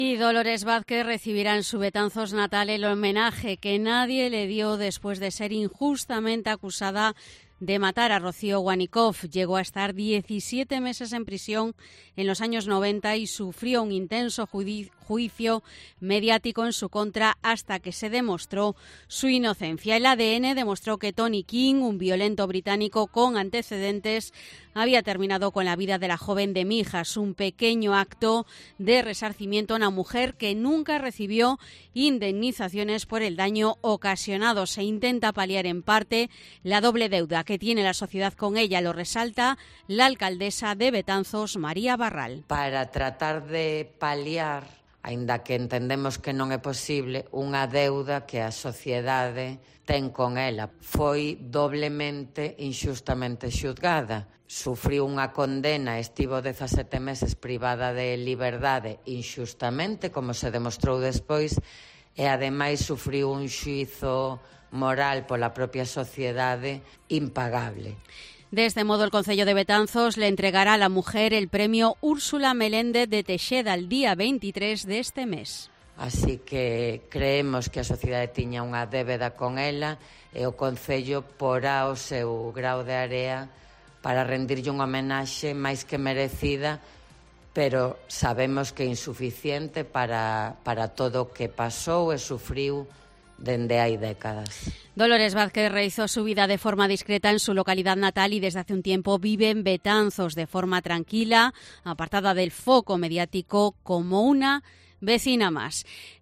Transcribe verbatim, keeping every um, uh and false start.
Y Dolores Vázquez recibirá en su Betanzos natal el homenaje que nadie le dio después de ser injustamente acusada de matar a Rocío Wanickoff. Llegó a estar diecisiete meses en prisión en los años noventa y sufrió un intenso juicio mediático en su contra hasta que se demostró su inocencia. El A D N demostró que Tony King, un violento británico con antecedentes, había terminado con la vida de la joven de Mijas, un pequeño acto de resarcimiento a una mujer que nunca recibió indemnizaciones por el daño ocasionado. Se intenta paliar en parte la doble deuda que tiene la sociedad con ella, lo resalta la alcaldesa de Betanzos, María Barral. Para tratar de paliar, aínda que entendemos que non é posible, unha deuda que a sociedade ten con ela. Foi doblemente inxustamente xuzgada. Sufriu unha condena, estivo dezasete meses privada de liberdade inxustamente, como se demostrou despois, e ademais sufriu un xuízo moral pola propia sociedade impagable. De este modo, el Concello de Betanzos le entregará a la mujer el premio Úrsula Meléndez de Teixeda el día veintitrés de este mes. Así que creemos que a sociedade tiña unha débeda con ela e o Concello porá o seu grao de area para rendirlle unha homenaxe máis que merecida, pero sabemos que é insuficiente para, para todo o que pasou e sufriu dende hai décadas. Dolores Vázquez realizó su vida de forma discreta en su localidad natal y desde hace un tiempo vive en Betanzos de forma tranquila, apartada del foco mediático como una vecina más.